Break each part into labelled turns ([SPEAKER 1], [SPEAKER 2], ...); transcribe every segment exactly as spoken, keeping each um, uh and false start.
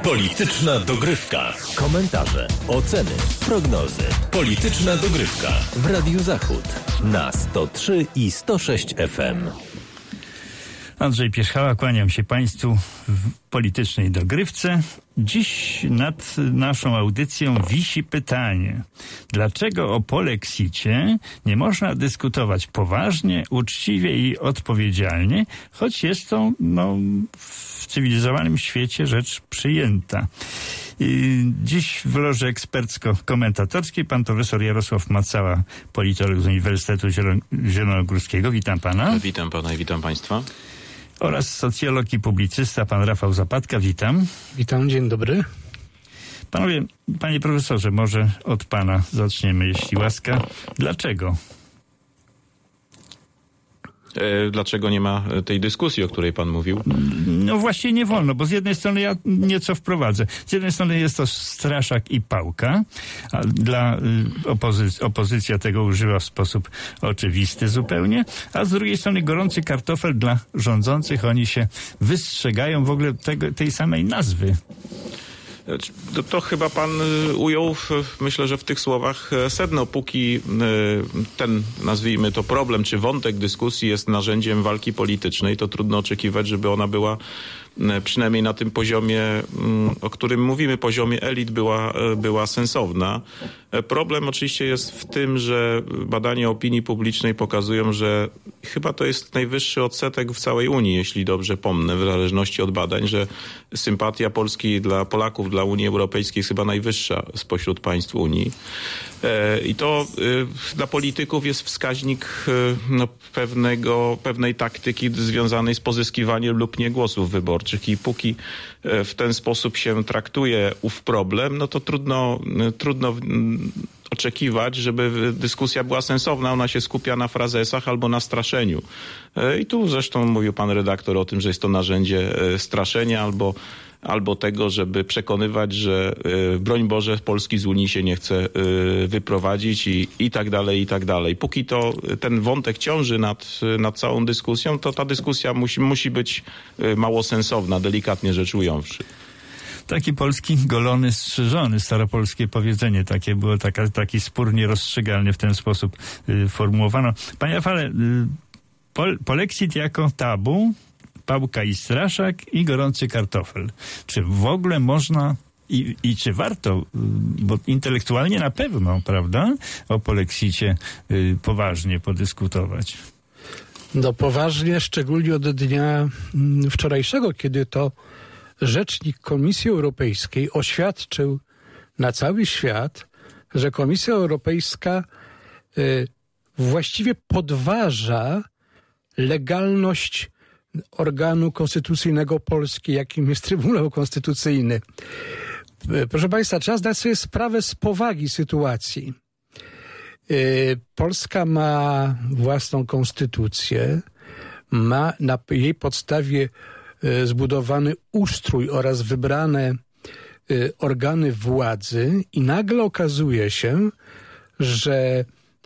[SPEAKER 1] Polityczna dogrywka. Komentarze, oceny, prognozy. Polityczna dogrywka w Radiu Zachód na sto trzy i sto sześć F M.
[SPEAKER 2] Andrzej Pierzchała, kłaniam się Państwu w politycznej dogrywce. Dziś nad naszą audycją wisi pytanie, dlaczego o polexicie nie można dyskutować poważnie, uczciwie i odpowiedzialnie, choć jest to no, w cywilizowanym świecie rzecz przyjęta. I dziś w loży ekspercko-komentatorskiej pan profesor Jarosław Macała, politolog z Uniwersytetu Zielonogórskiego. Witam pana.
[SPEAKER 3] Witam pana i witam państwa.
[SPEAKER 2] Oraz socjolog i publicysta, pan Rafał Zapadka. Witam.
[SPEAKER 4] Witam, dzień dobry.
[SPEAKER 2] Panowie, panie profesorze, może od pana zaczniemy, jeśli łaska. Dlaczego?
[SPEAKER 3] Dlaczego nie ma tej dyskusji, o której pan mówił?
[SPEAKER 2] No właśnie nie wolno, bo z jednej strony ja nieco wprowadzę. Z jednej strony jest to straszak i pałka, a dla opozy- opozycja tego używa w sposób oczywisty zupełnie, a z drugiej strony gorący kartofel dla rządzących. Oni się wystrzegają w ogóle tego, tej samej nazwy.
[SPEAKER 3] To, to chyba pan ujął, w, myślę, że w tych słowach sedno. Póki ten, nazwijmy to problem, czy wątek dyskusji jest narzędziem walki politycznej, to trudno oczekiwać, żeby ona była przynajmniej na tym poziomie, o którym mówimy, poziomie elit, była, była sensowna. Problem oczywiście jest w tym, że badania opinii publicznej pokazują, że chyba to jest najwyższy odsetek w całej Unii, jeśli dobrze pomnę, w zależności od badań, że sympatia Polski dla Polaków, dla Unii Europejskiej jest chyba najwyższa spośród państw Unii. I to dla polityków jest wskaźnik no, pewnego, pewnej taktyki związanej z pozyskiwaniem lub nie głosów wyborczych. I póki w ten sposób się traktuje ów problem, no to trudno, trudno oczekiwać, żeby dyskusja była sensowna. Ona się skupia na frazesach albo na straszeniu. I tu zresztą mówił pan redaktor o tym, że jest to narzędzie straszenia albo albo tego, żeby przekonywać, że y, broń Boże, Polski z Unii się nie chce y, wyprowadzić i, i tak dalej, i tak dalej. Póki to ten wątek ciąży nad, nad całą dyskusją, to ta dyskusja musi, musi być y, mało sensowna, delikatnie rzecz ująwszy.
[SPEAKER 2] Taki polski golony strzyżony, staropolskie powiedzenie takie było, taka, taki spór nierozstrzygalny w ten sposób y, formułowano. Panie Rafale, y, pol, polexit jako tabu, pałka i straszak i gorący kartofel. Czy w ogóle można i, i czy warto, bo intelektualnie na pewno, prawda, o polexicie y, poważnie podyskutować?
[SPEAKER 4] No poważnie, szczególnie od dnia wczorajszego, kiedy to rzecznik Komisji Europejskiej oświadczył na cały świat, że Komisja Europejska y, właściwie podważa legalność organu konstytucyjnego Polski, jakim jest Trybunał Konstytucyjny. Proszę Państwa, trzeba zdać sobie sprawę z powagi sytuacji. Polska ma własną konstytucję, ma na jej podstawie zbudowany ustrój oraz wybrane organy władzy i nagle okazuje się, że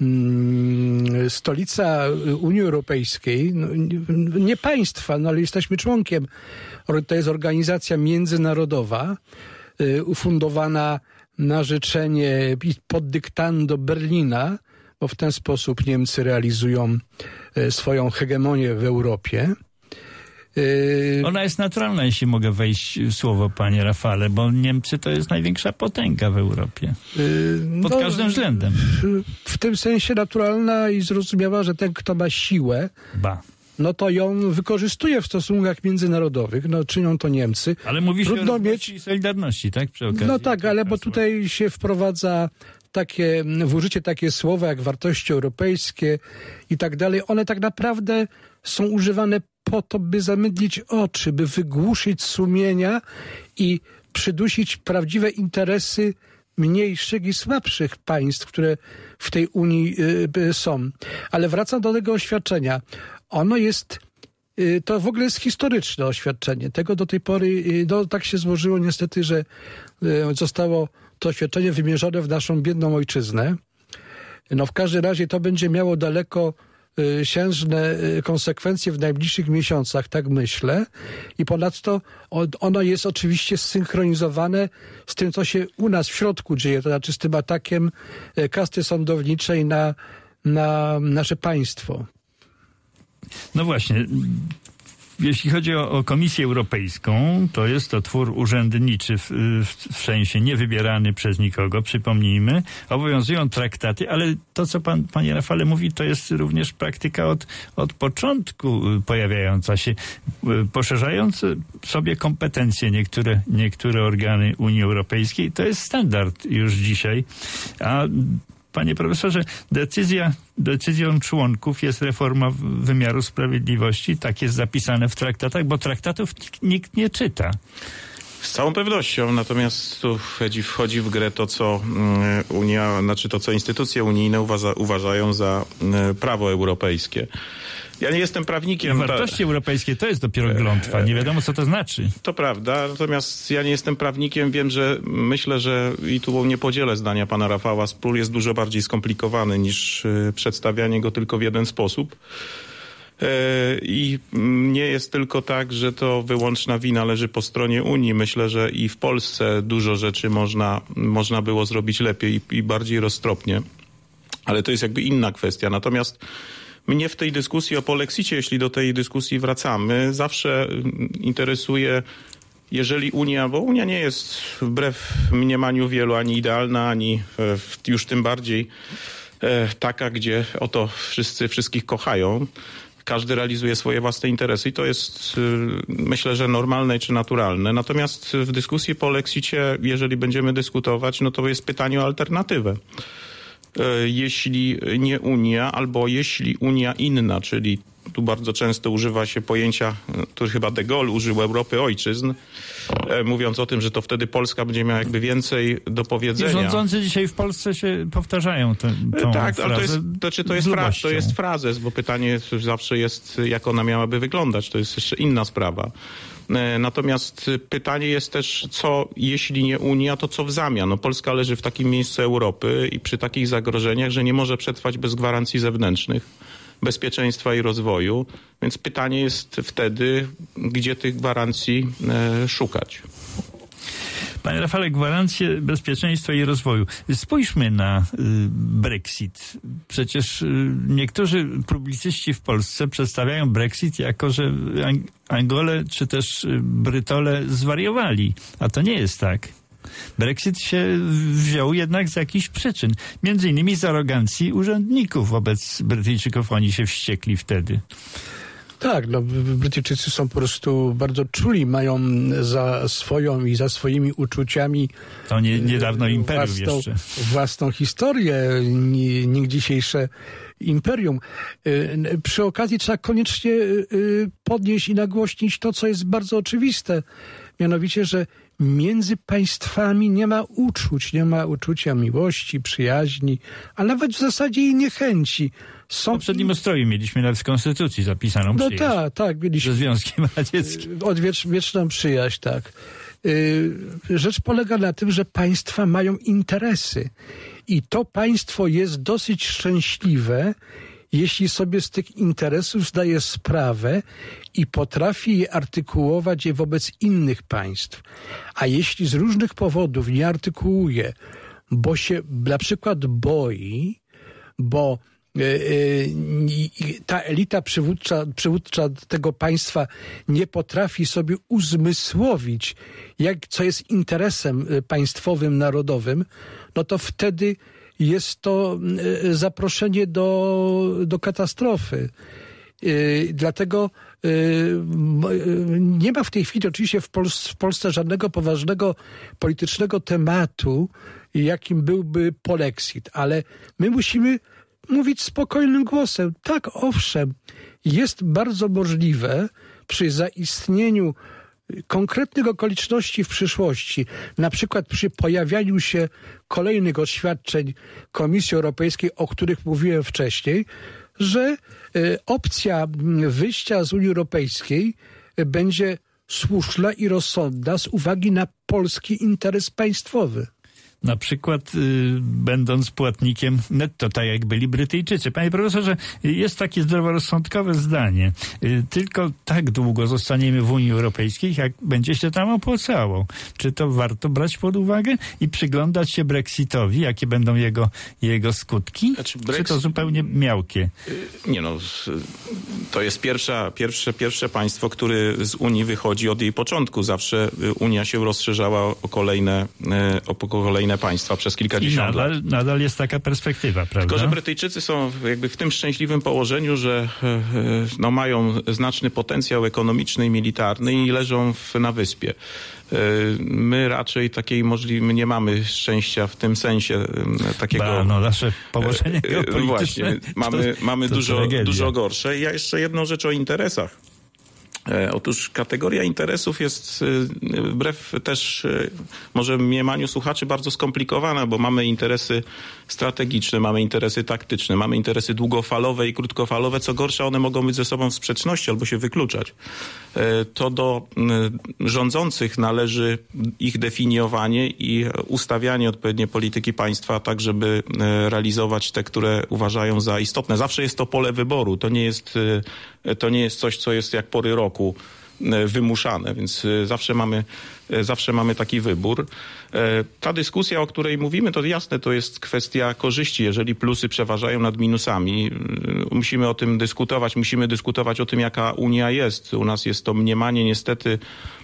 [SPEAKER 4] stolica Unii Europejskiej, no, nie państwa, no ale jesteśmy członkiem, to jest organizacja międzynarodowa, ufundowana na życzenie i pod dyktando Berlina, bo w ten sposób Niemcy realizują swoją hegemonię w Europie.
[SPEAKER 2] Ona jest naturalna, jeśli mogę wejść w słowo, panie Rafale, bo Niemcy to jest największa potęga w Europie. Pod no, każdym względem.
[SPEAKER 4] W tym sensie naturalna i zrozumiała, że ten, kto ma siłę,
[SPEAKER 2] ba.
[SPEAKER 4] no to ją wykorzystuje w stosunkach międzynarodowych. No czynią to Niemcy.
[SPEAKER 2] Ale mówi się o mieć... i solidarności, tak? Przy okazji.
[SPEAKER 4] No tak, ale bo tutaj się wprowadza takie, w użycie takie słowa jak wartości europejskie i tak dalej. One tak naprawdę są używane po to, by zamydlić oczy, by wygłuszyć sumienia i przydusić prawdziwe interesy mniejszych i słabszych państw, które w tej Unii y, są. Ale wracam do tego oświadczenia. Ono jest, y, to w ogóle jest historyczne oświadczenie. Tego do tej pory, y, no, tak się złożyło niestety, że y, zostało to oświadczenie wymierzone w naszą biedną ojczyznę. No w każdym razie to będzie miało daleko dalekosiężne konsekwencje w najbliższych miesiącach, tak myślę. I ponadto ono jest oczywiście zsynchronizowane z tym, co się u nas w środku dzieje, to znaczy z tym atakiem kasty sądowniczej na, na nasze państwo.
[SPEAKER 2] No właśnie. Jeśli chodzi o, o Komisję Europejską, to jest to twór urzędniczy w, w, w sensie niewybierany przez nikogo, przypomnijmy. Obowiązują traktaty, ale to, co pan, panie Rafale mówi, to jest również praktyka od, od początku pojawiająca się, poszerzając sobie kompetencje niektóre, niektóre organy Unii Europejskiej. To jest standard już dzisiaj. A panie profesorze, decyzja, decyzją członków jest reforma wymiaru sprawiedliwości. Tak jest zapisane w traktatach, bo traktatów nikt nie czyta.
[SPEAKER 3] Z całą pewnością, natomiast tu wchodzi, wchodzi w grę to, co Unia, znaczy to, co instytucje unijne uważa, uważają za prawo europejskie. Ja nie jestem prawnikiem.
[SPEAKER 2] Wartości ta... europejskie to jest dopiero glątwa. Nie wiadomo, co to znaczy.
[SPEAKER 3] To prawda, natomiast ja nie jestem prawnikiem. Wiem, że myślę, że i tu nie podzielę zdania pana Rafała, spór jest dużo bardziej skomplikowany niż przedstawianie go tylko w jeden sposób. I nie jest tylko tak, że to wyłączna wina leży po stronie Unii. Myślę, że i w Polsce dużo rzeczy można, można było zrobić lepiej i, i bardziej roztropnie. Ale to jest jakby inna kwestia. Natomiast mnie w tej dyskusji o polexicie, jeśli do tej dyskusji wracamy, zawsze interesuje, jeżeli Unia, bo Unia nie jest wbrew mniemaniu wielu ani idealna, ani już tym bardziej taka, gdzie oto wszyscy wszystkich kochają. Każdy realizuje swoje własne interesy i to jest, myślę, że normalne czy naturalne. Natomiast w dyskusji po polexicie, jeżeli będziemy dyskutować, no to jest pytanie o alternatywę. Jeśli nie Unia, albo jeśli Unia inna, czyli tu bardzo często używa się pojęcia, tu chyba de Gaulle użył Europy ojczyzn, mówiąc o tym, że to wtedy Polska będzie miała jakby więcej do powiedzenia.
[SPEAKER 2] I rządzący dzisiaj w Polsce się powtarzają tę tą
[SPEAKER 3] Tak,
[SPEAKER 2] frazę.
[SPEAKER 3] ale to jest, to, czy to, jest fra, to jest frazes, bo pytanie zawsze jest, jak ona miałaby wyglądać. To jest jeszcze inna sprawa. Natomiast pytanie jest też, co jeśli nie Unia, to co w zamian? No Polska leży w takim miejscu Europy i przy takich zagrożeniach, że nie może przetrwać bez gwarancji zewnętrznych, bezpieczeństwa i rozwoju. Więc pytanie jest wtedy, gdzie tych gwarancji e, szukać.
[SPEAKER 2] Panie Rafale, gwarancje bezpieczeństwa i rozwoju. Spójrzmy na y, Brexit. Przecież y, niektórzy publicyści w Polsce przedstawiają Brexit jako, że Ang- Angole czy też y, Brytole zwariowali. A to nie jest tak. Brexit się wziął jednak z jakichś przyczyn. Między innymi z arogancji urzędników wobec Brytyjczyków. Oni się wściekli wtedy.
[SPEAKER 4] Tak, no Brytyjczycy są po prostu bardzo czuli, mają za swoją i za swoimi uczuciami
[SPEAKER 2] to nie, niedawno imperium
[SPEAKER 4] własną,
[SPEAKER 2] jeszcze.
[SPEAKER 4] własną historię, nie, nie dzisiejsze imperium. Przy okazji trzeba koniecznie podnieść i nagłośnić to, co jest bardzo oczywiste, mianowicie, że między państwami nie ma uczuć, nie ma uczucia miłości, przyjaźni, a nawet w zasadzie i niechęci. Są... W
[SPEAKER 2] poprzednim ustroju mieliśmy nawet w Konstytucji zapisaną
[SPEAKER 4] no
[SPEAKER 2] przyjaźń.
[SPEAKER 4] Tak, tak. Mieliśmy
[SPEAKER 2] ze Związkiem Radzieckim.
[SPEAKER 4] Odwiecz, wieczną przyjaźń, tak. Rzecz polega na tym, że państwa mają interesy i to państwo jest dosyć szczęśliwe, jeśli sobie z tych interesów zdaje sprawę i potrafi je artykułować je wobec innych państw. A jeśli z różnych powodów nie artykułuje, bo się na przykład boi, bo ta elita przywódcza, przywódcza tego państwa nie potrafi sobie uzmysłowić, jak, co jest interesem państwowym, narodowym, no to wtedy jest to zaproszenie do, do katastrofy. Dlatego nie ma w tej chwili oczywiście w, Pol- w Polsce żadnego poważnego politycznego tematu, jakim byłby polexit, ale my musimy mówić spokojnym głosem. Tak, owszem, jest bardzo możliwe przy zaistnieniu konkretnych okoliczności w przyszłości, na przykład przy pojawianiu się kolejnych oświadczeń Komisji Europejskiej, o których mówiłem wcześniej, że opcja wyjścia z Unii Europejskiej będzie słuszna i rozsądna z uwagi na polski interes państwowy.
[SPEAKER 2] na przykład y, będąc płatnikiem netto, tak jak byli Brytyjczycy. Panie profesorze, jest takie zdroworozsądkowe zdanie. Y, tylko tak długo zostaniemy w Unii Europejskiej, jak będzie się tam opłacało. Czy to warto brać pod uwagę i przyglądać się Brexitowi, jakie będą jego, jego skutki? Znaczy Brexit... Czy to zupełnie miałkie?
[SPEAKER 3] Nie no, to jest pierwsza, pierwsze, pierwsze państwo, które z Unii wychodzi od jej początku. Zawsze Unia się rozszerzała o kolejne, o kolejne państwa przez kilkadziesiąt
[SPEAKER 2] I nadal,
[SPEAKER 3] lat.
[SPEAKER 2] nadal jest taka perspektywa, prawda?
[SPEAKER 3] Tylko, że Brytyjczycy są jakby w tym szczęśliwym położeniu, że no, mają znaczny potencjał ekonomiczny i militarny i leżą w, na wyspie. My raczej takiej możliwej nie mamy szczęścia w tym sensie takiego...
[SPEAKER 2] Ba, no nasze położenie geopolityczne
[SPEAKER 3] Właśnie, mamy,
[SPEAKER 2] to,
[SPEAKER 3] mamy
[SPEAKER 2] to
[SPEAKER 3] dużo, dużo gorsze. Ja jeszcze jedną rzecz o interesach. Otóż kategoria interesów jest wbrew też może mniemaniu słuchaczy bardzo skomplikowana, bo mamy interesy strategiczne, mamy interesy taktyczne, mamy interesy długofalowe i krótkofalowe. Co gorsza, one mogą być ze sobą w sprzeczności albo się wykluczać. To do rządzących należy ich definiowanie i ustawianie odpowiedniej polityki państwa tak, żeby realizować te, które uważają za istotne. Zawsze jest to pole wyboru. To nie jest, to nie jest coś, co jest jak pory roku wymuszane, więc zawsze mamy, zawsze mamy taki wybór. Ta dyskusja, o której mówimy, to jasne, to jest kwestia korzyści. Jeżeli plusy przeważają nad minusami, musimy o tym dyskutować, musimy dyskutować o tym, jaka Unia jest. U nas jest to mniemanie niestety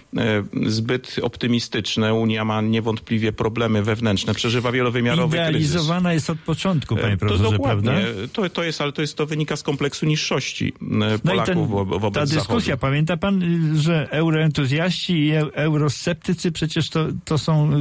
[SPEAKER 3] zbyt optymistyczne. Unia ma niewątpliwie problemy wewnętrzne, przeżywa wielowymiarowy kryzys.
[SPEAKER 2] Idealizowana jest od początku, panie profesorze,
[SPEAKER 3] to
[SPEAKER 2] prawda?
[SPEAKER 3] To, to jest, ale to, jest, to wynika z kompleksu niższości Polaków no i ten, wobec
[SPEAKER 2] ta dyskusja,
[SPEAKER 3] Zachodu.
[SPEAKER 2] Pamięta pan, że euroentuzjaści i eurosceptycy przecież to, to są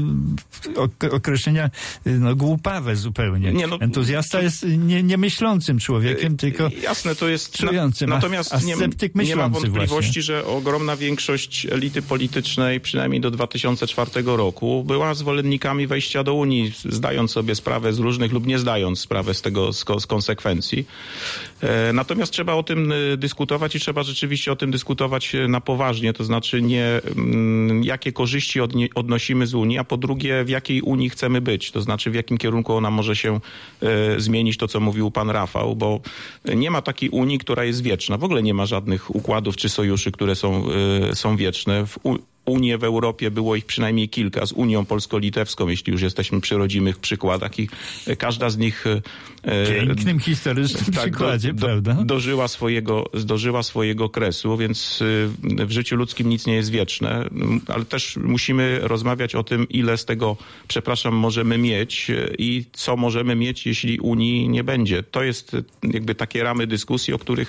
[SPEAKER 2] określenia no, głupawe zupełnie. Nie, no, Entuzjasta to, jest nie, niemyślącym człowiekiem, tylko
[SPEAKER 3] jasne, to jest
[SPEAKER 2] czującym,
[SPEAKER 3] natomiast
[SPEAKER 2] a, a sceptyk myślący
[SPEAKER 3] nie ma wątpliwości,
[SPEAKER 2] właśnie.
[SPEAKER 3] że ogromna większość elity politycznej, przynajmniej do dwa tysiące czwartego roku, była zwolennikami wejścia do Unii, zdając sobie sprawę z różnych lub nie zdając sprawę z tego, z, z konsekwencji. E, natomiast trzeba o tym dyskutować i trzeba rzeczywiście o tym dyskutować na poważnie, to znaczy nie m, jakie korzyści odnie, odnosimy z Unii, a po drugie w jakiej Unii chcemy być, to znaczy w jakim kierunku ona może się e, zmienić, to co mówił pan Rafał, bo nie ma takiej Unii, która jest wieczna. W ogóle nie ma żadnych układów czy sojuszy, które są, e, są wieczne. W U- Unię w Europie było ich przynajmniej kilka, z Unią Polsko-Litewską, jeśli już jesteśmy przy rodzimych przykładach i każda z nich...
[SPEAKER 2] Pięknym, historycznym tak, przykładzie,
[SPEAKER 3] do,
[SPEAKER 2] prawda?
[SPEAKER 3] Do, dożyła, swojego, dożyła swojego kresu, więc w życiu ludzkim nic nie jest wieczne, ale też musimy rozmawiać o tym, ile z tego, przepraszam, możemy mieć i co możemy mieć, jeśli Unii nie będzie. To jest jakby takie ramy dyskusji, o których,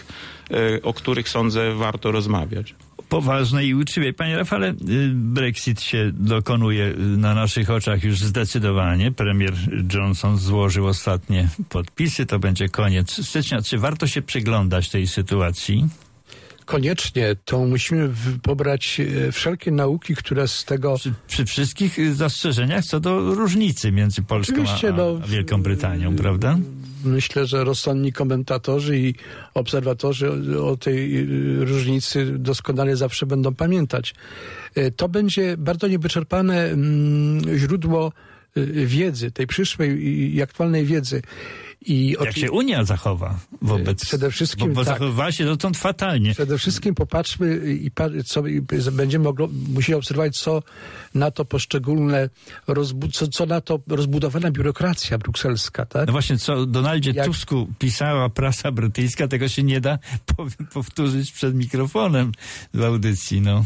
[SPEAKER 3] o których sądzę warto rozmawiać.
[SPEAKER 2] Poważne i uczciwe. Panie Rafale, Brexit się dokonuje na naszych oczach już zdecydowanie. Premier Johnson złożył ostatnie podpisy. To będzie koniec stycznia. Czy warto się przyglądać tej sytuacji?
[SPEAKER 4] Koniecznie. To musimy w, pobrać wszelkie nauki, które z tego...
[SPEAKER 2] Przy, przy wszystkich zastrzeżeniach co do różnicy między Polską a,
[SPEAKER 4] no,
[SPEAKER 2] a Wielką Brytanią, prawda?
[SPEAKER 4] Myślę, że rozsądni komentatorzy i obserwatorzy o, o tej różnicy doskonale zawsze będą pamiętać. To będzie bardzo niewyczerpane mm, źródło wiedzy, tej przyszłej i aktualnej wiedzy. I
[SPEAKER 2] Jak się Unia zachowa wobec...
[SPEAKER 4] Przede wszystkim,
[SPEAKER 2] bo, bo
[SPEAKER 4] tak.
[SPEAKER 2] zachowywała się dotąd fatalnie.
[SPEAKER 4] Przede wszystkim popatrzmy i, co, i będziemy ogl- musieli obserwować, co na to poszczególne, rozbu- co, co na to rozbudowana biurokracja brukselska, tak?
[SPEAKER 2] No właśnie, co Donaldzie
[SPEAKER 4] Jak...
[SPEAKER 2] Tusku pisała prasa brytyjska, tego się nie da powtórzyć przed mikrofonem w audycji, no.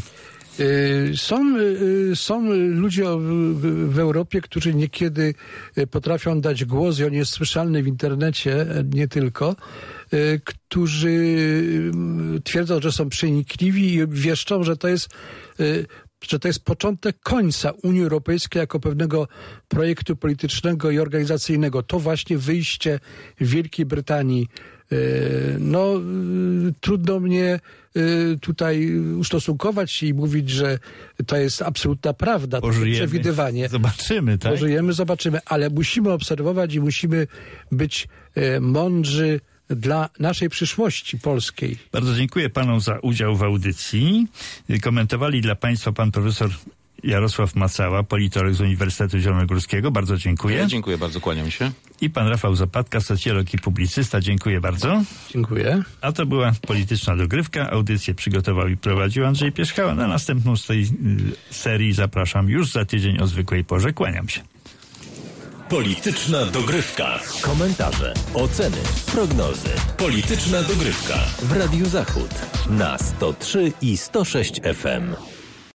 [SPEAKER 4] Są, są ludzie w Europie, którzy niekiedy potrafią dać głos i on jest słyszalny w internecie, nie tylko, którzy twierdzą, że są przenikliwi i wieszczą, że to jest, że to jest początek końca Unii Europejskiej jako pewnego projektu politycznego i organizacyjnego. To właśnie wyjście Wielkiej Brytanii. No, trudno mnie tutaj ustosunkować i mówić, że to jest absolutna prawda, to przewidywanie.
[SPEAKER 2] Zobaczymy, tak?
[SPEAKER 4] Pożyjemy, zobaczymy, ale musimy obserwować i musimy być mądrzy dla naszej przyszłości polskiej.
[SPEAKER 2] Bardzo dziękuję panom za udział w audycji. Komentowali dla państwa pan profesor Jarosław Macała, politolog z Uniwersytetu Zielonogórskiego. Bardzo dziękuję.
[SPEAKER 3] Ja dziękuję bardzo, kłaniam się.
[SPEAKER 2] I pan Rafał Zapadka, socjolog i publicysta. Dziękuję bardzo.
[SPEAKER 4] Dziękuję.
[SPEAKER 2] A to była Polityczna Dogrywka. Audycję przygotował i prowadził Andrzej Pierzchała. Na następną z tej y, serii zapraszam już za tydzień o zwykłej porze. Kłaniam się.
[SPEAKER 1] Polityczna Dogrywka. Komentarze, oceny, prognozy. Polityczna Dogrywka w Radiu Zachód na sto trzy i sto sześć F M.